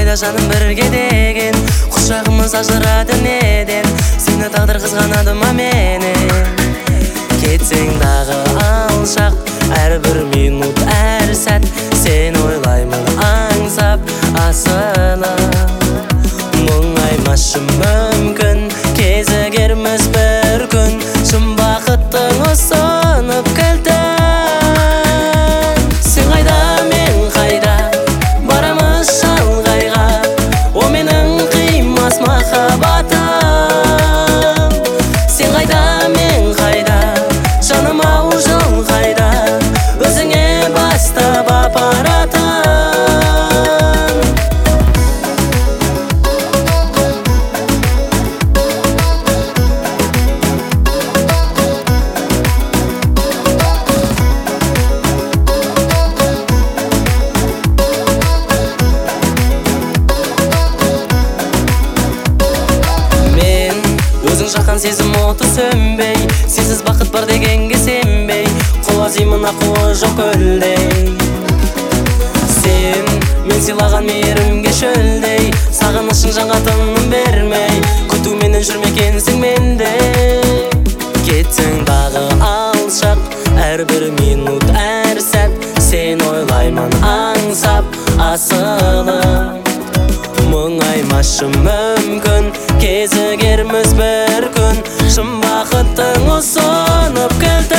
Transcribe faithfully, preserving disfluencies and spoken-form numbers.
қайда жаным бірге деген, құшағымыз ажырады неден, сені тағдыр қызғанады ма менен. Кетсең дағы алшақ, әрбір минут әр сәт сен ойлаймын аңсап асылып. Мұңаймашы мүмкін кезігерміз бір күн, шын бақыттың ұсынып кілтін. Сен қайда мен қайда барамыз шалғайға, о менің қимас махаббатым. Сен қайда мен қайда жаным ау жол қайда, өзіңе бастап апаратын. Жаққан сезім оты сөнбей, сенсіз бақыт бар дегенге сенбей, құлазимын ақуы жоқ көлдей. Сен мен сыйлаған мейірімге шөлдей, сағынышың жанға тыным бермей, күтуменен жүрмекенсің менде. Кетсең дағы алшақ, әрбір минут әр сәт сен ойлаймын аңсап асылып. Мұңаймашы мүмкін кезігерміз бір күн, шын бақыттың ұсынып кілтін.